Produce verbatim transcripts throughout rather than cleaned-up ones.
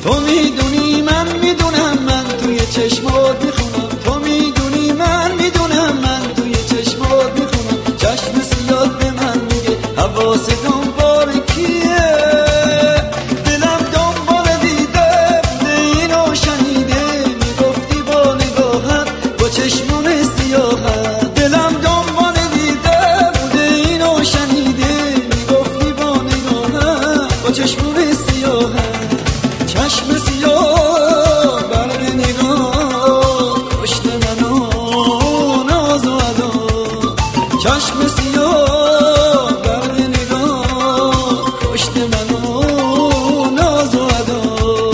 تو میدونی من میدونم من توی چشمات میخونم، تو میدونی من میدونم من توی چشمات میخونم. چشم سیاد به من میگه حواس دنبال کیه، دلم دنبال دیده بوده اینو شنیده، میگفتی با نگاهت با چشمون سیاهت. دلم دنبال دیده بوده اینو شنیده، میگفتی با نگاهت با چشمون سیاهت. چشم سیاه برق نگاه کشت منو ناز و ادا، چشم سیاه برق نگاه کشت منو ناز و ادا.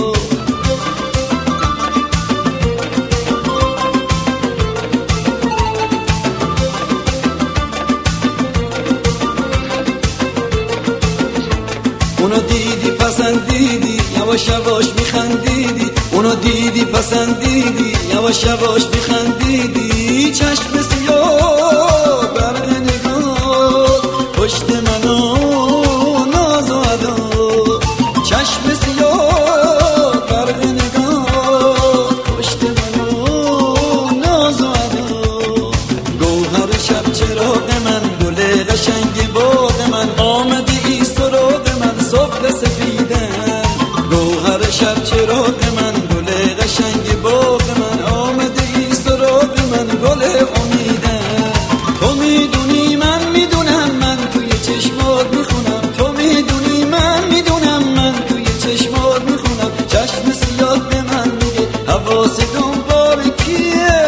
اونو دیدی پسندیدی یواش یواش میخندیدی، اونو دیدی پسندیدی یواش یواش میخندیدی. چشم سیاه برق نگاه پشت منو ناز و ادا، چشم سیاه برق نگاه پشت منو ناز و ادا. گوهر شب چراغ من گل قشنگ باغ من، آمدی ای سراغ من صبح سفیدن. گوهر شب چراغ من گل قشنگ باغ من، آمده ای سراغ من گل امیدن. تو میدونی من میدونم من توی چشمات میخونم، تو میدونی من میدونم من توی چشمات میخونم. چشم سیاد به من میگه حواس دنبال کیه.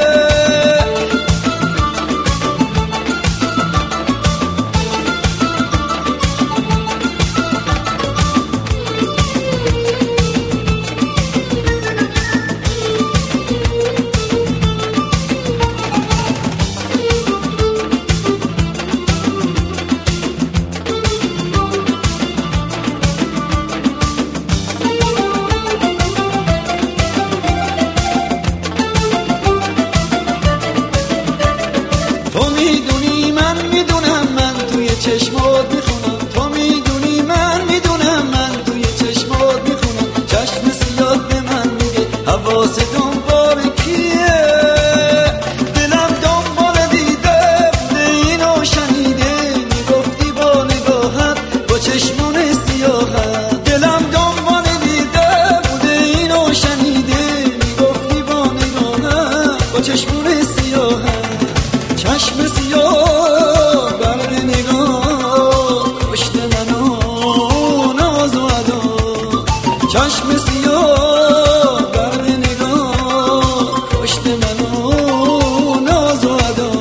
تو میدونی من میدونم من توی چشمات میخونم، تو میدونی من میدونم من توی چشمات میخونم. چشم سیاد به من میگه حواس دنبال کیه، دلم دنبال دیده بوده اینو شنیده، میگفتی با نگاهت با چشمون سیاهت. دلم دنبال دیده بوده اینو شنیده، میگفتی با نگاهت با چشمون سیاهت. چشم سیاه برق نگاه کشت منو ناز و ادا، چشم سیاه برق نگاه کشت منو ناز و ادا.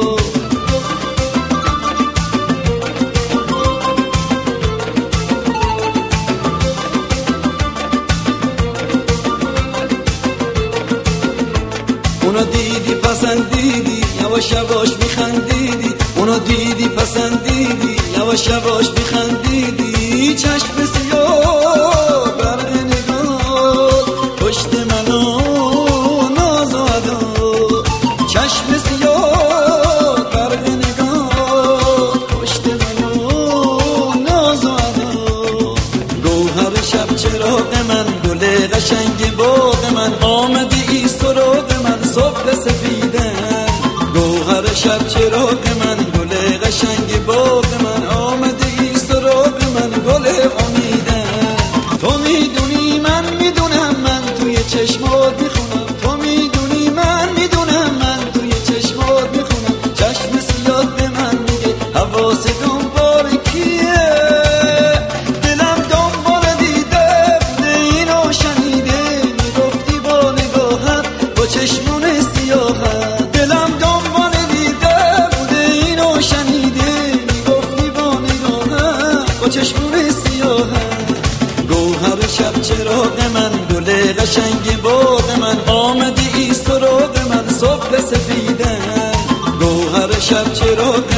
اونو دیدی پسندیدی یواش یواش میخندیدی، اونو دیدی پسندیدی یواش یواش میخندیدی. چشم سیاه برق نگاه پشت منو ناز و ادا، چشم سیاه برق نگاه پشت منو ناز و ادا. گوهر شب چراغ من گل قشنگ باغ من، آمدی ای سراغ من صبح سفیدن. گوهر شب چراغ من گل قشنگ باغ من، آمده ای سراغ من گل امیدن. تو میدونی من میدونم من توی چشمات میخونم، تو میدونی من میدونم من توی چشمات میخونم. چشم سیاد به من میگه حواس دنبال کیه، دلم دنبال دیده بوده اینو شنیده، میگفتی با نگاهت با چشمون سیاهت. دلم دنبال دیده بوده اینو شنیده، میگفتی با نگاهت با چشمون سیاهت. گوهر شب چراغ من گل قشنگ باغ من، آمدی ای سراغ من صبح سفیدن. گوهر شب چراغ